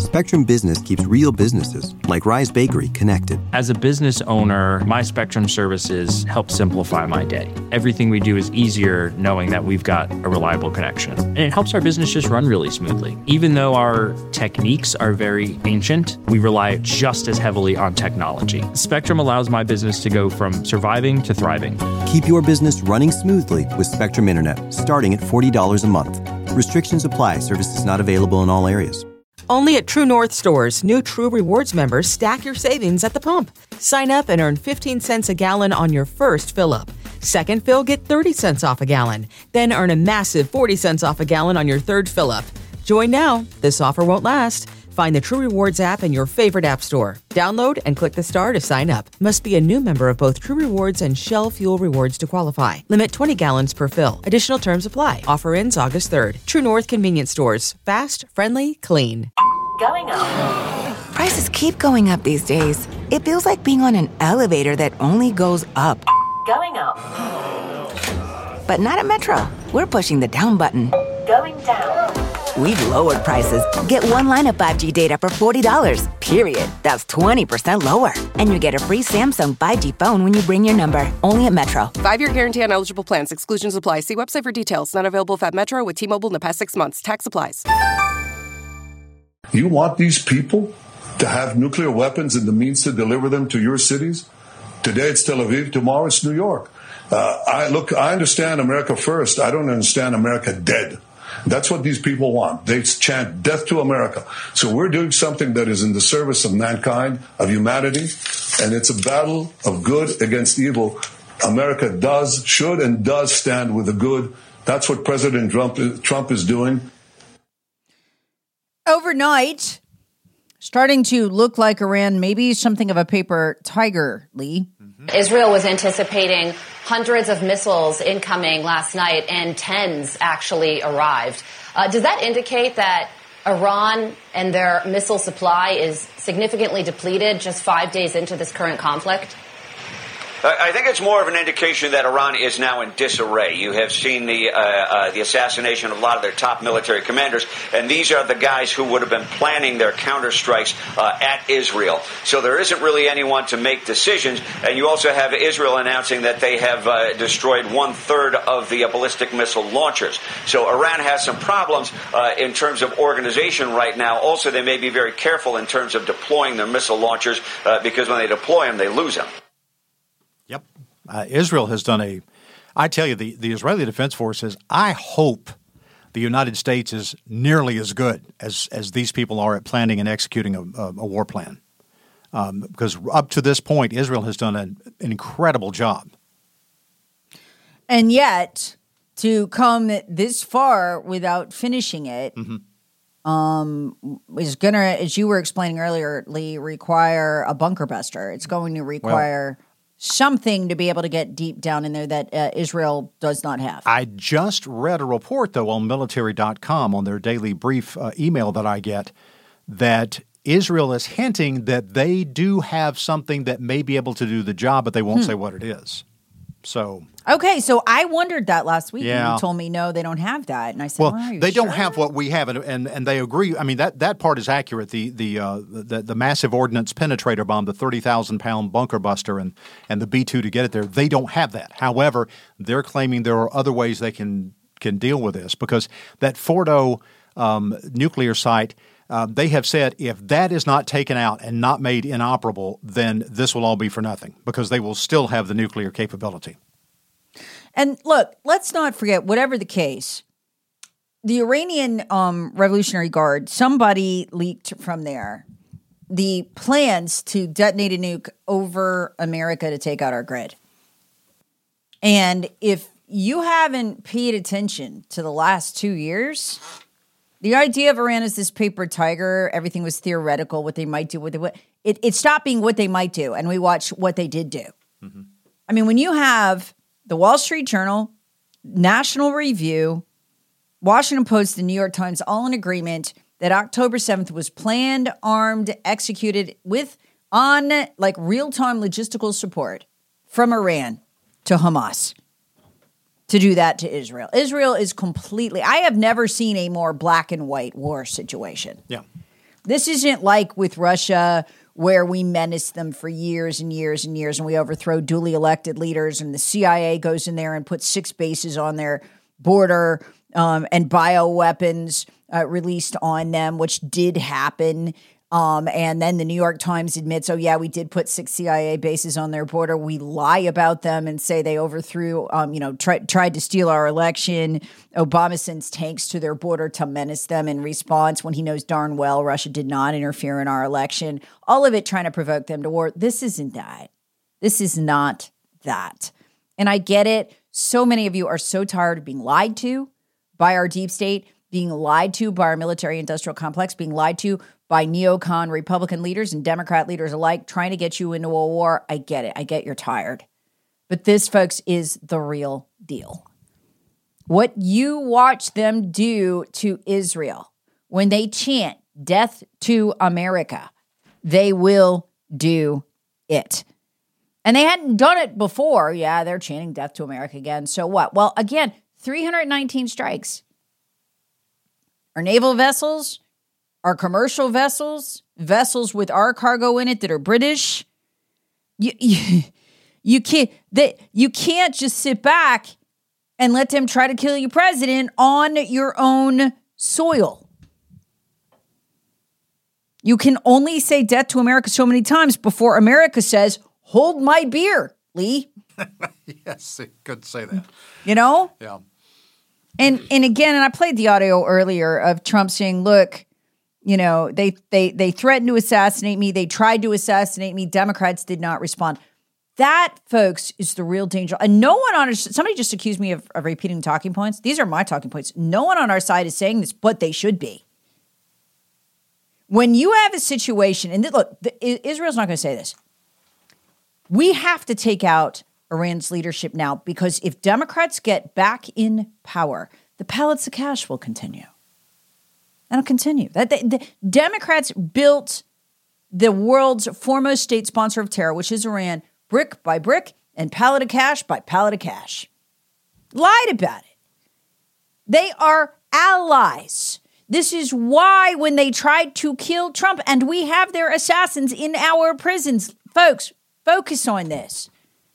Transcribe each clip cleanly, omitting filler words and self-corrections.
Spectrum Business keeps real businesses, like Rise Bakery, connected. As a business owner, my Spectrum services help simplify my day. Everything we do is easier knowing that we've got a reliable connection. And it helps our business just run really smoothly. Even though our techniques are very ancient, we rely just as heavily on technology. Spectrum allows my business to go from surviving to thriving. Keep your business running smoothly with Spectrum Internet, starting at $40 a month. Restrictions apply. Services not available in all areas. Only at True North stores, new True Rewards members stack your savings at the pump. Sign up and earn 15 cents a gallon on your first fill-up. Second fill, get 30 cents off a gallon. Then earn a massive 40 cents off a gallon on your third fill-up. Join now. This offer won't last. Find the True Rewards app in your favorite app store. Download and click the star to sign up. Must be a new member of both True Rewards and Shell Fuel Rewards to qualify. Limit 20 gallons per fill. Additional terms apply. Offer ends August 3rd. True North Convenience Stores. Fast, friendly, clean. Going up. Prices keep going up these days. It feels like being on an elevator that only goes up. Going up. But not at Metro. We're pushing the down button. Going down. We've lowered prices. Get one line of 5G data for $40, period. That's 20% lower. And you get a free Samsung 5G phone when you bring your number. Only at Metro. 5-year guarantee on eligible plans. Exclusions apply. See website for details. Not available at Metro with T-Mobile in the past 6 months. Tax applies. You want these people to have nuclear weapons and the means to deliver them to your cities? Today it's Tel Aviv, tomorrow it's New York. I understand America first. I don't understand America dead. That's what these people want. They chant death to America. So we're doing something that is in the service of mankind, of humanity, and it's a battle of good against evil. America should and does stand with the good. That's what President Trump is doing. Overnight, starting to look like Iran, maybe something of a paper tiger, Lee. Israel was anticipating hundreds of missiles incoming last night, and tens actually arrived. Does that indicate that Iran and their missile supply is significantly depleted just 5 days into this current conflict? I think it's more of an indication that Iran is now in disarray. You have seen the assassination of a lot of their top military commanders, and these are the guys who would have been planning their counterstrikes at Israel. So there isn't really anyone to make decisions, and you also have Israel announcing that they have destroyed 1/3 of the ballistic missile launchers. So Iran has some problems in terms of organization right now. Also, they may be very careful in terms of deploying their missile launchers because when they deploy them, they lose them. Yep. Israel has done I tell you, the Israeli Defense Forces, I hope the United States is nearly as good as these people are at planning and executing a war plan. Because up to this point, Israel has done an incredible job. And yet, to come this far without finishing it is going to, as you were explaining earlier, Lee, require a bunker buster. It's going to require something to be able to get deep down in there that Israel does not have. I just read a report, though, on military.com on their daily brief email that I get that Israel is hinting that they do have something that may be able to do the job, but they won't say what it is. So okay, so I wondered that last week. Yeah. And you told me, no, they don't have that. And I said, well, are you they sure? don't have what we have, and they agree. I mean, that part is accurate. The massive ordnance penetrator bomb, the 30,000-pound bunker buster, and the B-2 to get it there, they don't have that. However, they're claiming there are other ways they can deal with this because that Fordo nuclear site, they have said if that is not taken out and not made inoperable, then this will all be for nothing because they will still have the nuclear capability. And look, let's not forget, whatever the case, the Iranian Revolutionary Guard, somebody leaked from there the plans to detonate a nuke over America to take out our grid. And if you haven't paid attention to the last 2 years, the idea of Iran as this paper tiger, everything was theoretical, what they might do, it stopped being what they might do, and we watched what they did do. Mm-hmm. I mean, when you have the Wall Street Journal, National Review, Washington Post, the New York Times, all in agreement that October 7th was planned, armed, executed on real-time logistical support from Iran to Hamas to do that to Israel. Israel is completely, I have never seen a more black and white war situation. Yeah. This isn't like with Russia where we menace them for years and years and years and we overthrow duly elected leaders and the CIA goes in there and puts 6 bases on their border and bioweapons released on them, which did happen. And then the New York Times admits, oh, yeah, we did put 6 CIA bases on their border. We lie about them and say they overthrew, tried to steal our election. Obama sends tanks to their border to menace them in response when he knows darn well Russia did not interfere in our election. All of it trying to provoke them to war. This isn't that. This is not that. And I get it. So many of you are so tired of being lied to by our deep state, being lied to by our military industrial complex, being lied to by neocon Republican leaders and Democrat leaders alike, trying to get you into a war. I get it. I get you're tired. But this, folks, is the real deal. What you watch them do to Israel when they chant death to America, they will do it. And they hadn't done it before. Yeah, they're chanting death to America again. So what? Well, again, 319 strikes. Our naval vessels, our commercial vessels, vessels with our cargo in it that are British. You can't just sit back and let them try to kill your president on your own soil. You can only say death to America so many times before America says, hold my beer, Lee. Yes, it could say that. You know? Yeah. And again, and I played the audio earlier of Trump saying, look, you know, they threatened to assassinate me. They tried to assassinate me. Democrats did not respond. That, folks, is the real danger. And no one on our side, somebody just accused me of repeating talking points. These are my talking points. No one on our side is saying this, but they should be. When you have a situation, and look, Israel's not going to say this. We have to take out Iran's leadership now because if Democrats get back in power, the pallets of cash will continue. That'll continue. The Democrats built the world's foremost state sponsor of terror, which is Iran, brick by brick and pallet of cash by pallet of cash. Lied about it. They are allies. This is why when they tried to kill Trump, and we have their assassins in our prisons, folks, focus on this.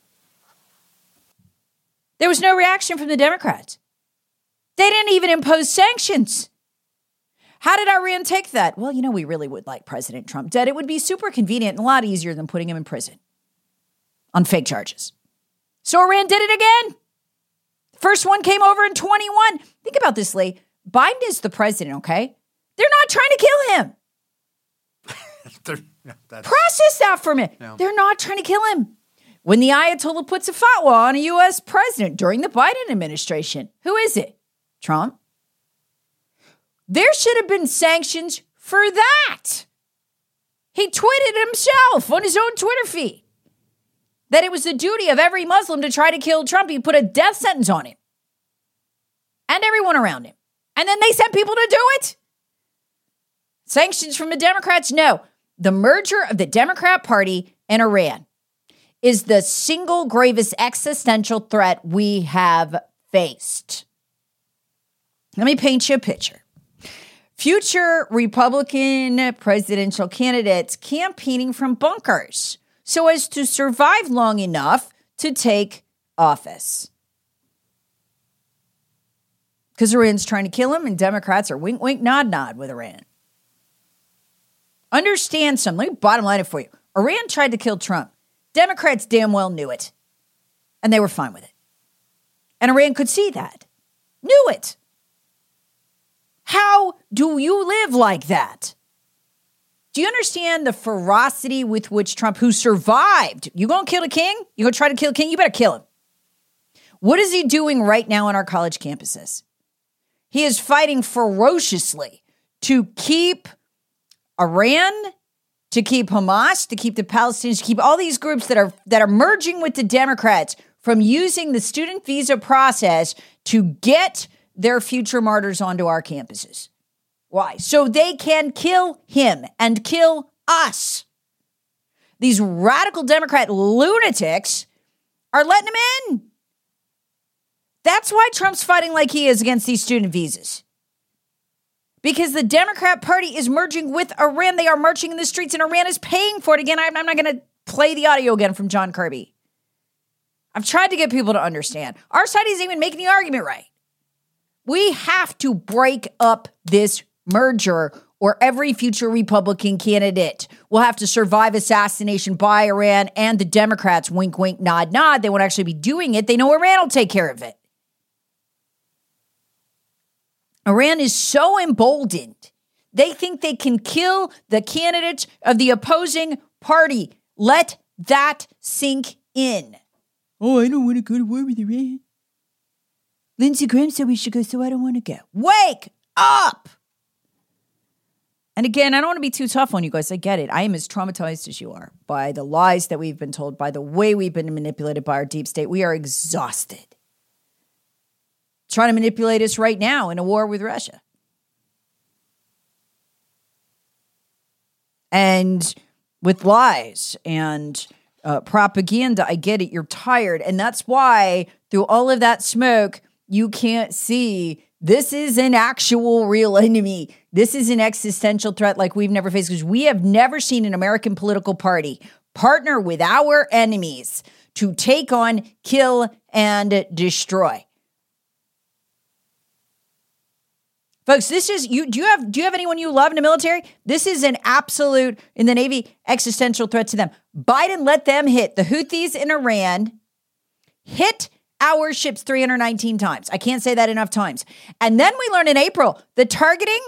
There was no reaction from the Democrats. They didn't even impose sanctions. How did Iran take that? Well, you know, we really would like President Trump dead. It would be super convenient and a lot easier than putting him in prison on fake charges. So Iran did it again. First one came over in 21. Think about this, Lee. Biden is the president, okay? They're not trying to kill him. Process that for me. No. They're not trying to kill him. When the Ayatollah puts a fatwa on a U.S. president during the Biden administration, who is it? Trump? There should have been sanctions for that. He tweeted himself on his own Twitter feed that it was the duty of every Muslim to try to kill Trump. He put a death sentence on him and everyone around him. And then they sent people to do it. Sanctions from the Democrats? No. The merger of the Democrat Party and Iran is the single gravest existential threat we have faced. Let me paint you a picture. Future Republican presidential candidates campaigning from bunkers so as to survive long enough to take office. Because Iran's trying to kill him and Democrats are wink, wink, nod, nod with Iran. Understand something. Let me bottom line it for you. Iran tried to kill Trump. Democrats damn well knew it. And they were fine with it. And Iran could see that. Knew it. How do you live like that? Do you understand the ferocity with which Trump, who survived, you going to kill a king? You going to try to kill a king? You better kill him. What is he doing right now on our college campuses? He is fighting ferociously to keep Iran, to keep Hamas, to keep the Palestinians, to keep all these groups that are merging with the Democrats from using the student visa process to get their future martyrs onto our campuses. Why? So they can kill him and kill us. These radical Democrat lunatics are letting him in. That's why Trump's fighting like he is against these student visas. because the Democrat Party is merging with Iran. They are marching in the streets and Iran is paying for it. Again, I'm not going to play the audio again from John Kirby. I've tried to get people to understand. Our side isn't even making the argument right. We have to break up this merger or every future Republican candidate will have to survive assassination by Iran and the Democrats. Wink, wink, nod, nod. They won't actually be doing it. They know Iran will take care of it. Iran is so emboldened. They think they can kill the candidates of the opposing party. Let that sink in. Oh, I don't want to go to war with Iran. Lindsey Graham said we should go, so I don't want to go. Wake up! And again, I don't want to be too tough on you guys. I get it. I am as traumatized as you are by the lies that we've been told, by the way we've been manipulated by our deep state. We are exhausted. Trying to manipulate us right now in a war with Russia. And with lies and propaganda, I get it. You're tired. And that's why through all of that smoke, you can't see this is an actual real enemy. This is an existential threat like we've never faced, because we have never seen an American political party partner with our enemies to take on, kill, and destroy. Folks, this is you. Do you have anyone you love in the military? This is an absolute, in the Navy, existential threat to them. Biden let them hit the Houthis in Iran, hit our ships 319 times. I can't say that enough times. And then we learned in April, the targeting,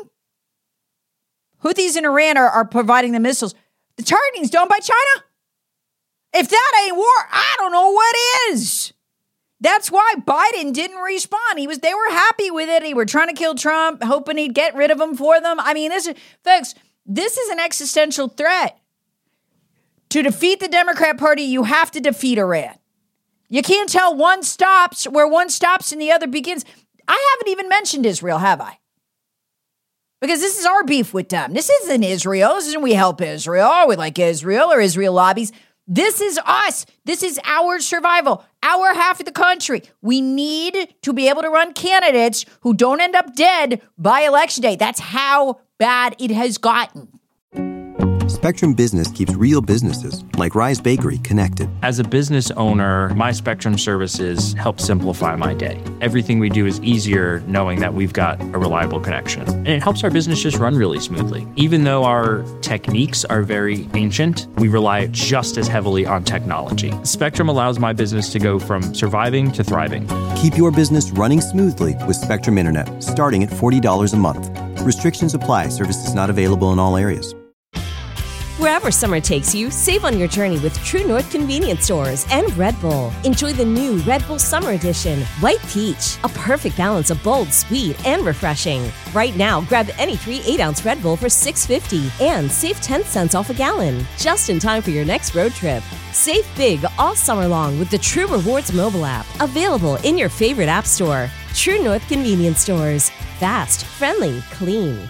Houthis in Iran are providing the missiles. The targeting is done by China. If that ain't war, I don't know what is. That's why Biden didn't respond. They were happy with it. They were trying to kill Trump, hoping he'd get rid of him for them. I mean, folks, this is an existential threat. To defeat the Democrat Party, you have to defeat Iran. You can't tell one stops where one stops and the other begins. I haven't even mentioned Israel, have I? Because this is our beef with them. This isn't Israel. This isn't we help Israel or we like Israel or Israel lobbies. This is us. This is our survival, our half of the country. We need to be able to run candidates who don't end up dead by election day. That's how bad it has gotten. Spectrum Business keeps real businesses, like Rise Bakery, connected. As a business owner, my Spectrum services help simplify my day. Everything we do is easier knowing that we've got a reliable connection. And it helps our business just run really smoothly. Even though our techniques are very ancient, we rely just as heavily on technology. Spectrum allows my business to go from surviving to thriving. Keep your business running smoothly with Spectrum Internet, starting at $40 a month. Restrictions apply. Services not available in all areas. Wherever summer takes you, save on your journey with True North Convenience Stores and Red Bull. Enjoy the new Red Bull Summer Edition, White Peach, a perfect balance of bold, sweet, and refreshing. Right now, grab any 3 8-ounce Red Bull for $6.50 and save 10 cents off a gallon. Just in time for your next road trip. Save big all summer long with the True Rewards mobile app, available in your favorite app store. True North Convenience Stores. Fast, friendly, clean.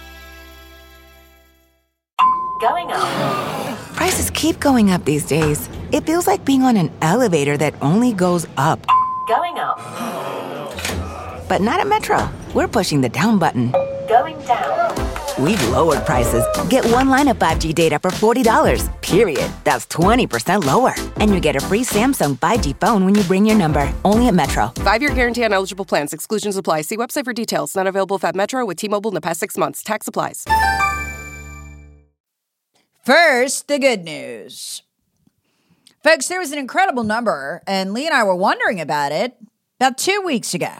Going up. Prices keep going up these days. It feels like being on an elevator that only goes up. Going up. But not at Metro. We're pushing the down button. Going down. We've lowered prices. Get one line of 5G data for $40, period. That's 20% lower. And you get a free Samsung 5G phone when you bring your number. Only at Metro. 5-year guarantee on eligible plans. Exclusions apply. See website for details. Not available at Metro with T-Mobile in the past 6 months. Tax applies. First, the good news. Folks, there was an incredible number, and Lee and I were wondering about it about 2 weeks ago.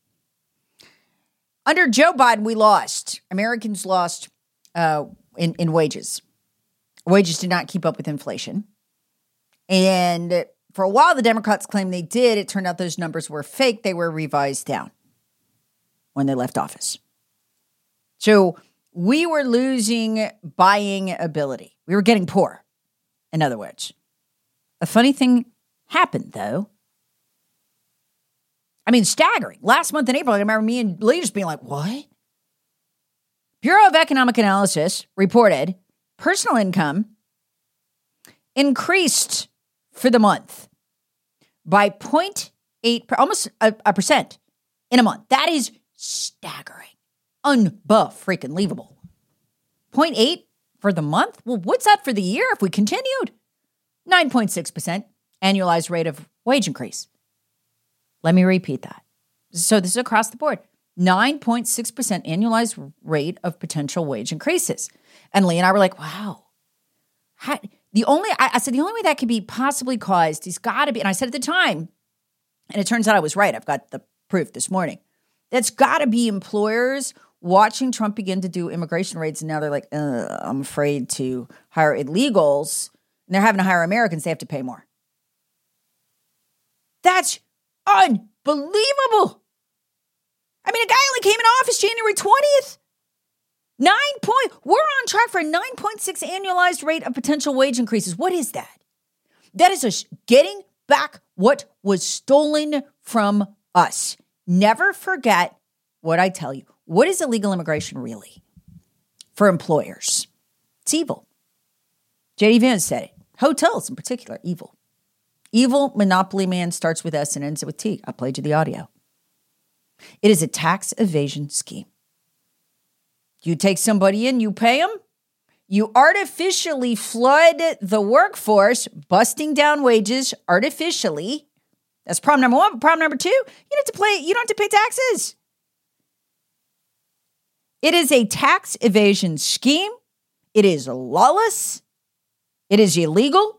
Under Joe Biden, we lost. Americans lost in wages. Wages did not keep up with inflation. And for a while, the Democrats claimed they did. It turned out those numbers were fake. They were revised down when they left office. So we were losing buying ability. We were getting poor, in other words. A funny thing happened, though. I mean, staggering. Last month in April, I remember me and Lee just being like, what? Bureau of Economic Analysis reported personal income increased for the month by 0.8, almost a percent in a month. That is staggering. Unbefreaking-leavable. 0.8 for the month? Well, what's that for the year if we continued? 9.6% annualized rate of wage increase. Let me repeat that. So this is across the board. 9.6% annualized rate of potential wage increases. And Lee and I were like, wow. I said the only way that could be possibly caused is got to be, and I said at the time, and it turns out I was right. I've got the proof this morning. That's got to be employers watching Trump begin to do immigration raids, and now they're like, I'm afraid to hire illegals, and they're having to hire Americans. They have to pay more. That's unbelievable. I mean, a guy only came in office January 20th. We're on track for a 9.6 annualized rate of potential wage increases. What is that? That is getting back what was stolen from us. Never forget what I tell you. What is illegal immigration really? For employers, it's evil. J.D. Vance said it. Hotels in particular, evil. Evil monopoly man starts with S and ends with T. I played you the audio. It is a tax evasion scheme. You take somebody in, you pay them, you artificially flood the workforce, busting down wages artificially. That's problem number one. Problem number two, you don't have to pay taxes. It is a tax evasion scheme. It is lawless. It is illegal.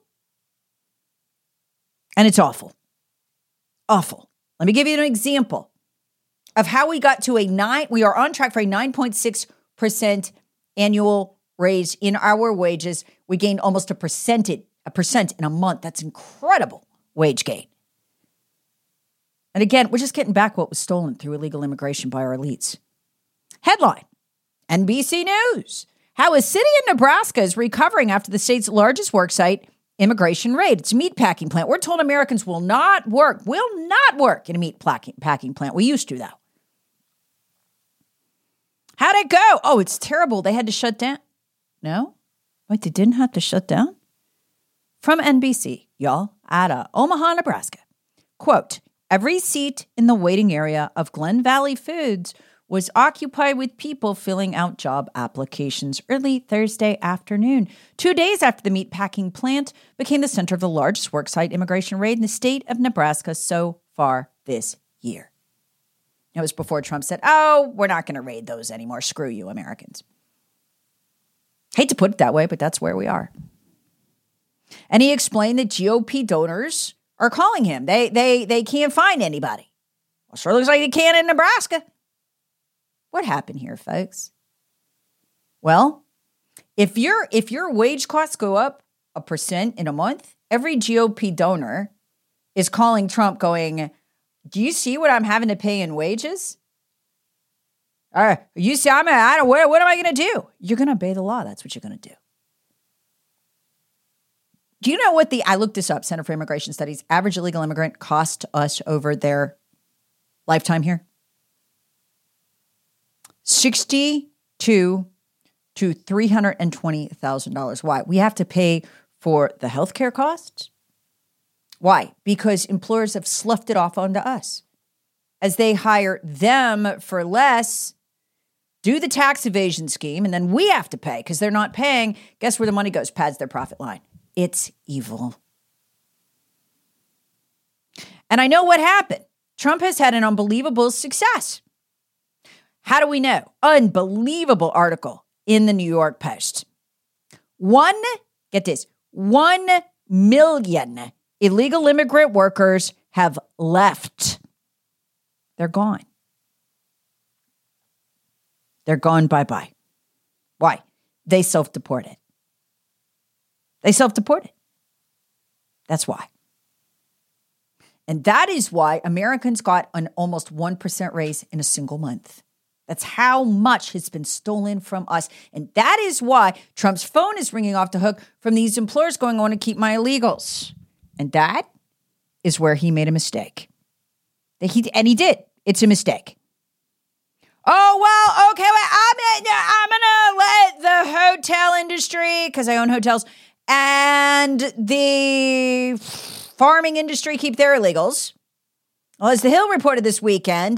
And it's awful. Awful. Let me give you an example of how we got to we are on track for a 9.6% annual raise in our wages. We gained almost a percent in a month. That's incredible wage gain. And again, we're just getting back what was stolen through illegal immigration by our elites. Headline, NBC News. How a city in Nebraska is recovering after the state's largest worksite immigration raid. It's a meat packing plant. We're told Americans will not work in a meat packing plant. We used to, though. How'd it go? Oh, it's terrible. They had to shut down. No? Wait, they didn't have to shut down? From NBC, y'all, at Omaha, Nebraska. Quote, every seat in the waiting area of Glen Valley Foods was occupied with people filling out job applications early Thursday afternoon, 2 days after the meatpacking plant became the center of the largest worksite immigration raid in the state of Nebraska so far this year. It was before Trump said, we're not going to raid those anymore. Screw you, Americans. Hate to put it that way, but that's where we are. And he explained that GOP donors are calling him. They can't find anybody. Well, sure looks like they can in Nebraska. What happened here, folks? Well, if your wage costs go up 1% in a month, every GOP donor is calling Trump going, do you see what I'm having to pay in wages? You see, what am I going to do? You're going to obey the law. That's what you're going to do. Do you know what I looked this up, Center for Immigration Studies, average illegal immigrant cost us over their lifetime here? $62,000 to $320,000. Why? We have to pay for the healthcare costs. Why? Because employers have sloughed it off onto us. As they hire them for less, do the tax evasion scheme, and then we have to pay because they're not paying. Guess where the money goes? Pads their profit line. It's evil. And I know what happened. Trump has had an unbelievable success. How do we know? Unbelievable article in the New York Post. 1 million illegal immigrant workers have left. They're gone. They're gone bye-bye. Why? They self-deported. That's why. And that is why Americans got an almost 1% raise in a single month. That's how much has been stolen from us. And that is why Trump's phone is ringing off the hook from these employers going, I want to keep my illegals. And that is where he made a mistake. And he did. It's a mistake. Oh, well, okay, I'm going to let the hotel industry, because I own hotels, and the farming industry keep their illegals. Well, as The Hill reported this weekend,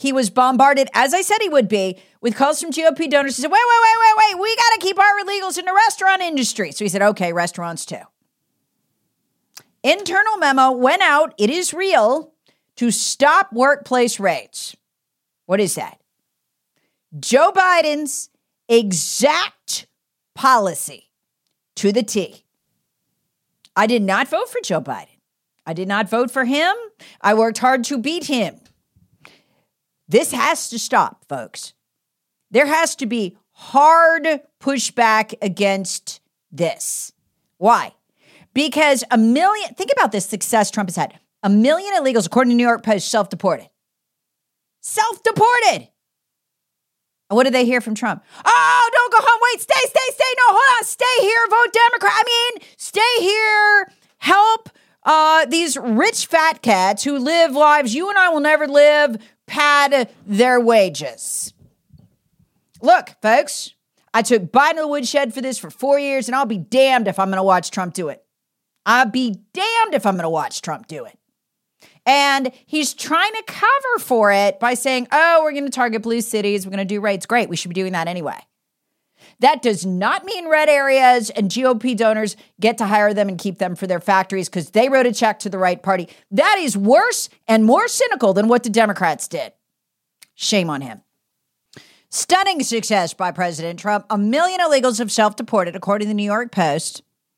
he was bombarded, as I said he would be, with calls from GOP donors. He said, wait, we got to keep our illegals in the restaurant industry. So he said, okay, restaurants too. Internal memo went out, it is real, to stop workplace raids. What is that? Joe Biden's exact policy to the T. I did not vote for Joe Biden. I did not vote for him. I worked hard to beat him. This has to stop, folks. There has to be hard pushback against this. Why? Because think about this success Trump has had. 1 million illegals, according to New York Post, self-deported. Self-deported. And what did they hear from Trump? Oh, don't go home. Wait, stay. No, hold on. Stay here. Vote Democrat. Stay here. Help these rich fat cats who live lives you and I will never live, pad their wages. Look, folks, I took Biden to the woodshed for this for 4 years, and I'll be damned if I'm going to watch Trump do it. I'll be damned if I'm going to watch Trump do it. And he's trying to cover for it by saying, oh, we're going to target blue cities. We're going to do raids. Great. We should be doing that anyway. That does not mean red areas and GOP donors get to hire them and keep them for their factories because they wrote a check to the right party. That is worse and more cynical than what the Democrats did. Shame on him. Stunning success by President Trump. 1 million illegals have self-deported, according to the New York Post.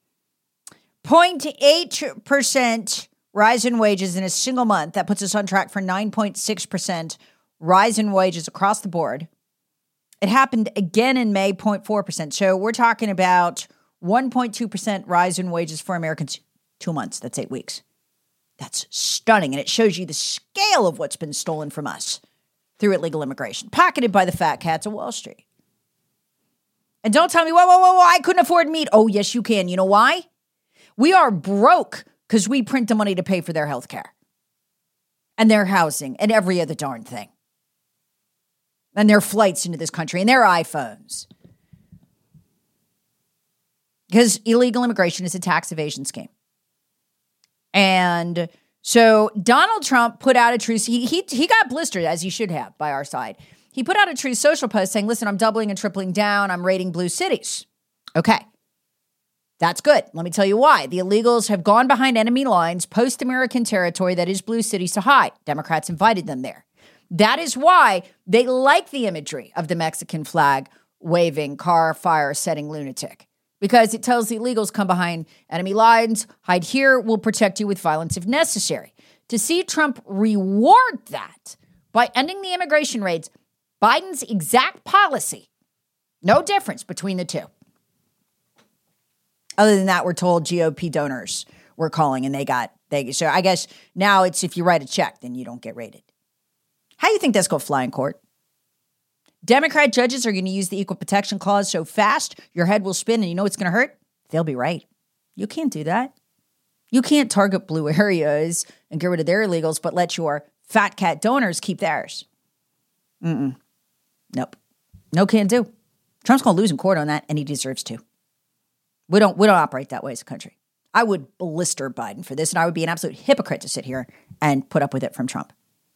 0.8% rise in wages in a single month. That puts us on track for 9.6% rise in wages across the board. It happened again in May, 0.4%. So we're talking about 1.2% rise in wages for Americans. 2 months. That's 8 weeks. That's stunning. And it shows you the scale of what's been stolen from us through illegal immigration, pocketed by the fat cats of Wall Street. And don't tell me, whoa, I couldn't afford meat. Oh, yes, you can. You know why? We are broke because we print the money to pay for their health care and their housing and every other darn thing. And their flights into this country and their iPhones. Because illegal immigration is a tax evasion scheme. And so Donald Trump put out a truth. He got blistered, as he should have, by our side. He put out a Truth Social post saying, listen, I'm doubling and tripling down. I'm raiding blue cities. Okay. That's good. Let me tell you why. The illegals have gone behind enemy lines, post-American territory that is blue cities to hide. Democrats invited them there. That is why they like the imagery of the Mexican flag waving, car fire setting lunatic. Because it tells the illegals come behind enemy lines, hide here, we'll protect you with violence if necessary. To see Trump reward that by ending the immigration raids, Biden's exact policy, no difference between the two. Other than that, we're told GOP donors were calling and so I guess now it's if you write a check, then you don't get raided. How do you think that's going to fly in court? Democrat judges are going to use the Equal Protection Clause so fast, your head will spin, and you know what's going to hurt? They'll be right. You can't do that. You can't target blue areas and get rid of their illegals, but let your fat cat donors keep theirs. Nope. No can do. Trump's going to lose in court on that, and he deserves to. We don't operate that way as a country. I would blister Biden for this, and I would be an absolute hypocrite to sit here and put up with it from Trump.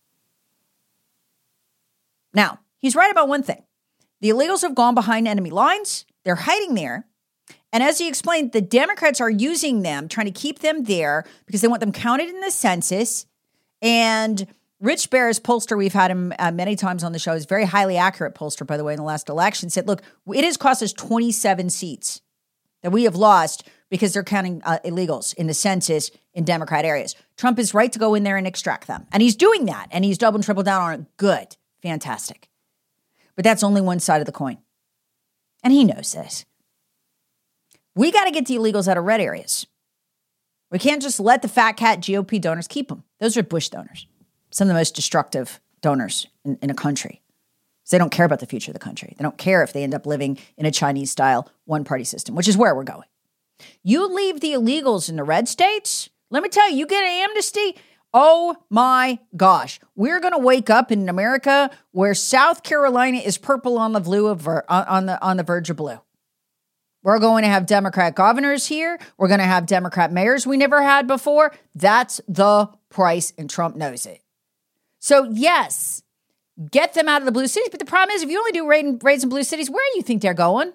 Now, he's right about one thing. The illegals have gone behind enemy lines. They're hiding there. And as he explained, the Democrats are using them, trying to keep them there because they want them counted in the census. And Rich Bears, pollster, we've had him many times on the show, is a very highly accurate pollster, by the way, in the last election, said, look, it has cost us 27 seats that we have lost because they're counting illegals in the census in Democrat areas. Trump is right to go in there and extract them. And he's doing that. And he's double and triple down on it. Good. Fantastic. But that's only one side of the coin. And he knows this. We got to get the illegals out of red areas. We can't just let the fat cat GOP donors keep them. Those are Bush donors. Some of the most destructive donors in a country. So they don't care about the future of the country. They don't care if they end up living in a Chinese-style one-party system, which is where we're going. You leave the illegals in the red states, let me tell you, you get an amnesty. Oh my gosh. We're going to wake up in America where South Carolina is purple on the blue on the verge of blue. We're going to have Democrat governors here. We're going to have Democrat mayors we never had before. That's the price, and Trump knows it. So yes, get them out of the blue cities. But the problem is, if you only do raids in blue cities, where do you think they're going?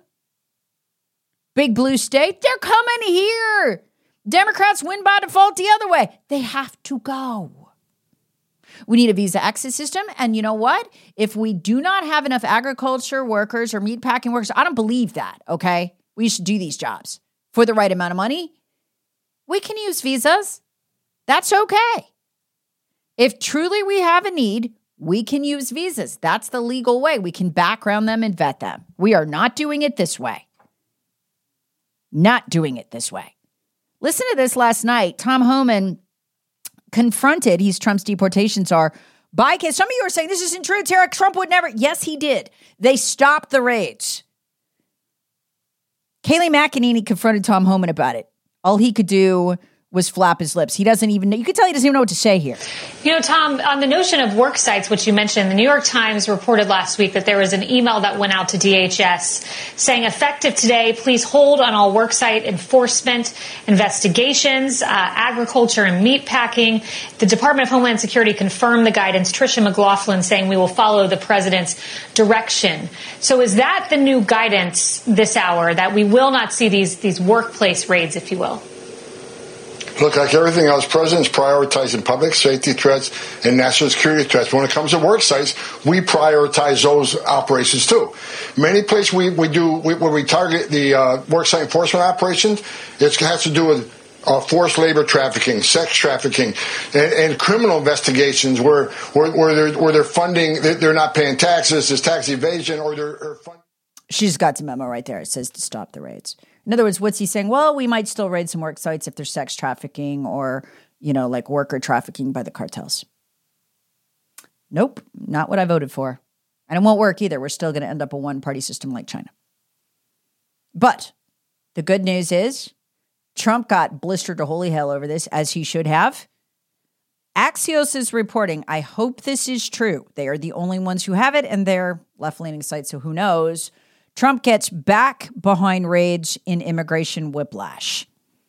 Big blue state? They're coming here. Democrats win by default the other way. They have to go. We need a visa exit system. And you know what? If we do not have enough agriculture workers or meatpacking workers, I don't believe that, okay? We should do these jobs for the right amount of money. We can use visas. That's okay. If truly we have a need, we can use visas. That's the legal way. We can background them and vet them. We are not doing it this way. Not doing it this way. Listen to this last night. Tom Homan confronted, Trump's deportations are by case. Some of you are saying this isn't true, Tara. Trump would never. Yes, he did. They stopped the raids. Kayleigh McEnany confronted Tom Homan about it. All he could do was flap his lips. He doesn't even know. You could tell he doesn't even know what to say here. You know, Tom, on the notion of work sites, which you mentioned, the New York Times reported last week that there was an email that went out to DHS saying, effective today, please hold on all work site enforcement investigations, agriculture and meat packing. The Department of Homeland Security confirmed the guidance. Tricia McLaughlin saying we will follow the president's direction. So is that the new guidance this hour, that we will not see these workplace raids, if you will? Look, like everything else, presidents prioritizing public safety threats and national security threats. When it comes to work sites, we prioritize those operations too. Many places when we target the work site enforcement operations, it has to do with forced labor trafficking, sex trafficking, and criminal investigations where they're funding, they're not paying taxes, there's tax evasion, or they're funding. She's got the memo right there. It says to stop the raids. In other words, what's he saying? Well, we might still raid some work sites if there's sex trafficking or, like worker trafficking by the cartels. Nope, not what I voted for. And it won't work either. We're still going to end up a one-party system like China. But the good news is Trump got blistered to holy hell over this, as he should have. Axios is reporting, I hope this is true. They are the only ones who have it, and they're left-leaning sites, so who knows? Trump gets back behind raids in immigration whiplash.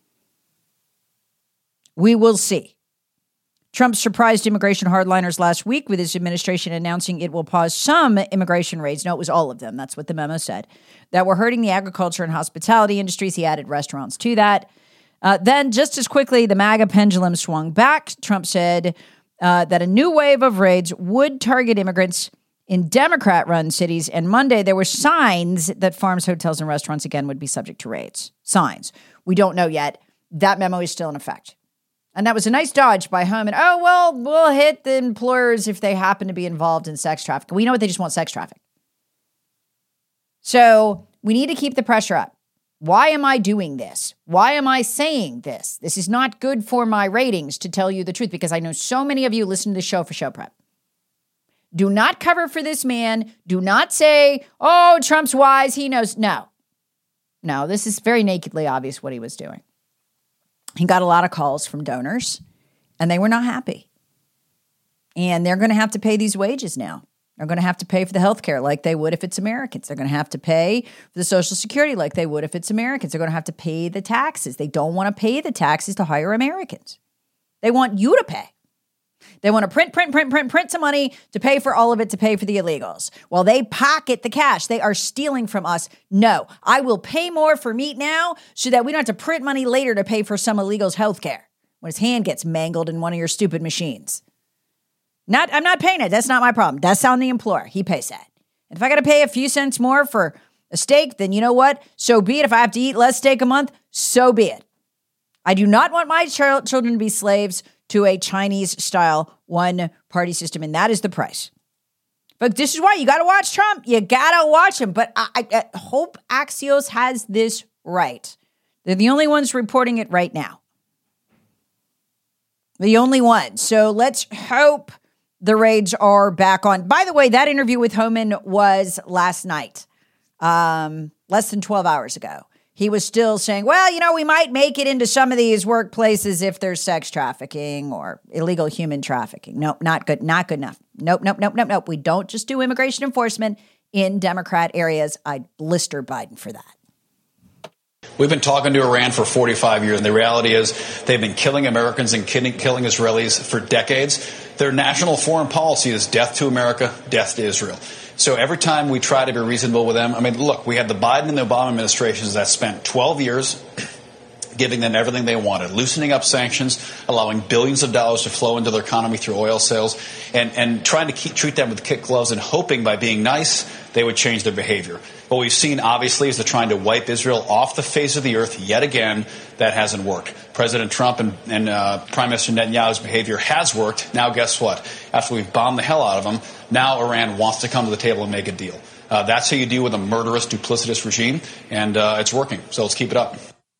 We will see. Trump surprised immigration hardliners last week with his administration announcing it will pause some immigration raids. No, it was all of them. That's what the memo said. That were hurting the agriculture and hospitality industries. He added restaurants to that. Then, just as quickly, the MAGA pendulum swung back. Trump said that a new wave of raids would target immigrants in Democrat-run cities, and Monday there were signs that farms, hotels, and restaurants again would be subject to raids. Signs. We don't know yet. That memo is still in effect. And that was a nice dodge by Homan. Oh, well, we'll hit the employers if they happen to be involved in sex trafficking. We know what they just want sex traffic. So we need to keep the pressure up. Why am I doing this? Why am I saying this? This is not good for my ratings, to tell you the truth, because I know so many of you listen to the show for show prep. Do not cover for this man. Do not say, oh, Trump's wise, he knows. No, this is very nakedly obvious what he was doing. He got a lot of calls from donors, and they were not happy. And they're going to have to pay these wages now. They're going to have to pay for the health care like they would if it's Americans. They're going to have to pay for the Social Security like they would if it's Americans. They're going to have to pay the taxes. They don't want to pay the taxes to hire Americans. They want you to pay. They want to print some money to pay for all of it, to pay for the illegals. While they pocket the cash, they are stealing from us. No, I will pay more for meat now so that we don't have to print money later to pay for some illegal's health care when his hand gets mangled in one of your stupid machines. I'm not paying it. That's not my problem. That's on the employer. He pays that. And if I got to pay a few cents more for a steak, then you know what? So be it. If I have to eat less steak a month, so be it. I do not want my children to be slaves to a Chinese-style one-party system, and that is the price. But this is why you got to watch Trump. You got to watch him. But I hope Axios has this right. They're the only ones reporting it right now. The only ones. So let's hope the raids are back on. By the way, that interview with Homan was last night, less than 12 hours ago. He was still saying, well, we might make it into some of these workplaces if there's sex trafficking or illegal human trafficking. Nope, not good. Not good enough. Nope. We don't just do immigration enforcement in Democrat areas. I'd blister Biden for that. We've been talking to Iran for 45 years, and the reality is they've been killing Americans and killing Israelis for decades. Their national foreign policy is death to America, death to Israel. So every time we try to be reasonable with them, I mean, look, we had the Biden and the Obama administrations that spent 12 years giving them everything they wanted, loosening up sanctions, allowing billions of dollars to flow into their economy through oil sales, and trying to treat them with kid gloves and hoping by being nice they would change their behavior. What we've seen, obviously, is they're trying to wipe Israel off the face of the earth yet again. That hasn't worked. President Trump and Prime Minister Netanyahu's behavior has worked. Now, guess what? After we've bombed the hell out of them, now Iran wants to come to the table and make a deal. That's how you deal with a murderous, duplicitous regime, and it's working. So let's keep it up.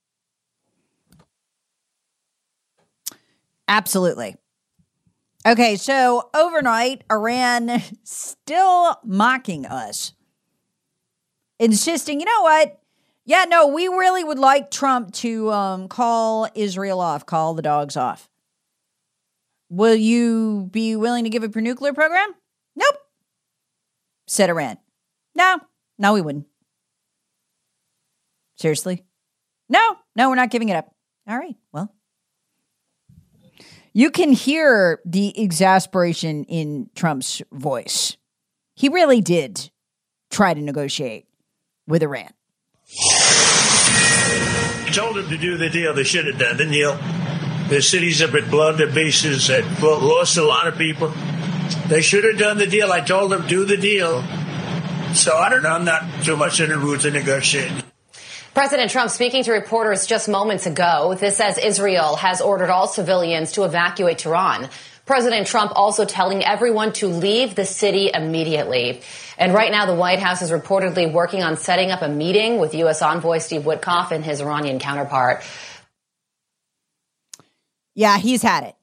Absolutely. Okay, so overnight, Iran still mocking us, insisting, you know what? Yeah, no, we really would like Trump to call Israel off, call the dogs off. Will you be willing to give up your nuclear program? Nope, said Iran. No, we wouldn't. Seriously? No, we're not giving it up. All right, well. You can hear the exasperation in Trump's voice. He really did try to negotiate with Iran. You told them to do the deal they should have done, didn't you? Their cities have been blown, their bases have lost a lot of people. They should have done the deal. I told them, do the deal. So I don't know, I'm not too much in the mood to negotiate. President Trump speaking to reporters just moments ago. This as Israel has ordered all civilians to evacuate Tehran. President Trump also telling everyone to leave the city immediately. And right now, the White House is reportedly working on setting up a meeting with U.S. Envoy Steve Witkoff and his Iranian counterpart. Yeah, he's had it.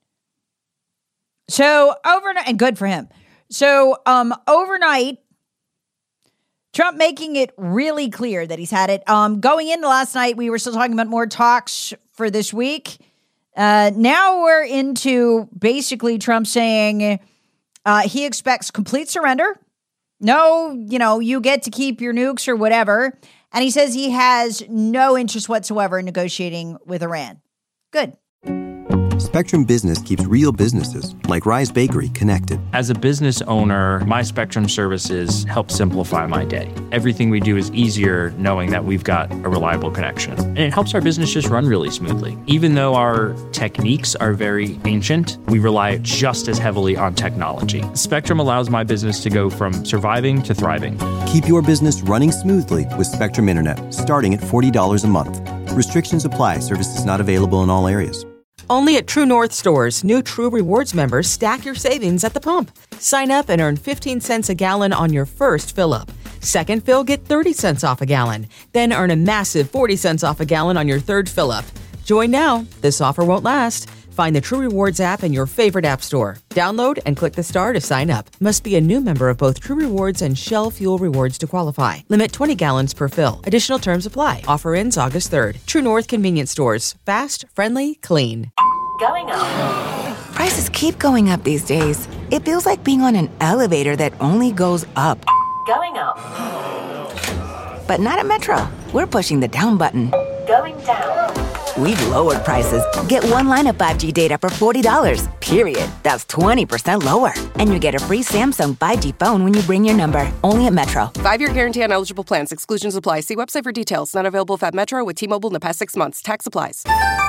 So overnight, and good for him. So overnight, Trump making it really clear that he's had it. Going into last night, we were still talking about more talks for this week. Now we're into basically Trump saying he expects complete surrender. No, you get to keep your nukes or whatever. And he says he has no interest whatsoever in negotiating with Iran. Good. Spectrum Business keeps real businesses, like Rise Bakery, connected. As a business owner, my Spectrum services help simplify my day. Everything we do is easier knowing that we've got a reliable connection. And it helps our business just run really smoothly. Even though our techniques are very ancient, we rely just as heavily on technology. Spectrum allows my business to go from surviving to thriving. Keep your business running smoothly with Spectrum Internet, starting at $40 a month. Restrictions apply. Services not available in all areas. Only at True North stores, new True Rewards members stack your savings at the pump. Sign up and earn 15 cents a gallon on your first fill-up. Second fill, get 30 cents off a gallon. Then earn a massive 40 cents off a gallon on your third fill-up. Join now. This offer won't last. Find the True Rewards app in your favorite app store. Download and click the star to sign up. Must be a new member of both True Rewards and Shell Fuel Rewards to qualify. Limit 20 gallons per fill. Additional terms apply. Offer ends August 3rd. True North Convenience Stores. Fast, friendly, clean. Going up. Prices keep going up these days. It feels like being on an elevator that only goes up. Going up. But not at Metro. We're pushing the down button. Going down. We've lowered prices. Get one line of 5G data for $40, period. That's 20% lower. And you get a free Samsung 5G phone when you bring your number. Only at Metro. 5-year guarantee on eligible plans. Exclusions apply. See website for details. Not available at Metro with T-Mobile in the past 6 months. Tax applies.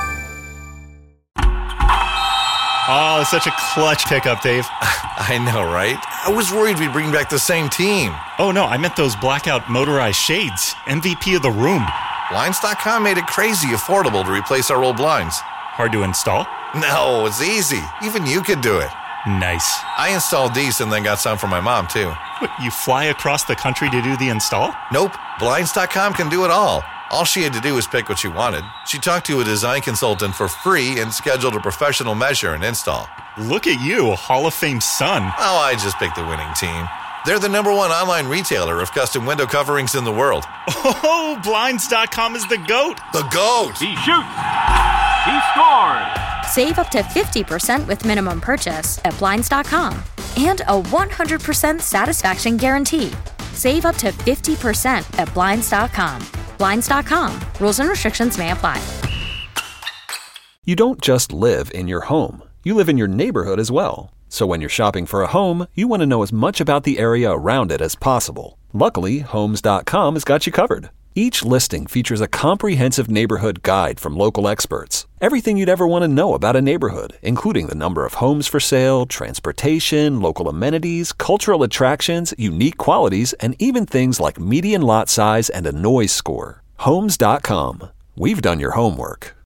Oh, it's such a clutch pickup, Dave. I know, right? I was worried we'd bring back the same team. Oh, no, I meant those blackout motorized shades. MVP of the room. Blinds.com made it crazy affordable to replace our old blinds. Hard to install? No, it's easy. Even you could do it. Nice. I installed these and then got some for my mom, too. What, you fly across the country to do the install? Nope. Blinds.com can do it all. All she had to do was pick what she wanted. She talked to a design consultant for free and scheduled a professional measure and install. Look at you, a Hall of Fame son. Oh, I just picked the winning team. They're the #1 online retailer of custom window coverings in the world. Oh, Blinds.com is the GOAT. The GOAT! He shoots. He scores. Save up to 50% with minimum purchase at Blinds.com. And a 100% satisfaction guarantee. Save up to 50% at Blinds.com. Blinds.com. Rules and restrictions may apply. You don't just live in your home. You live in your neighborhood as well. So when you're shopping for a home, you want to know as much about the area around it as possible. Luckily, Homes.com has got you covered. Each listing features a comprehensive neighborhood guide from local experts. Everything you'd ever want to know about a neighborhood, including the number of homes for sale, transportation, local amenities, cultural attractions, unique qualities, and even things like median lot size and a noise score. Homes.com. We've done your homework.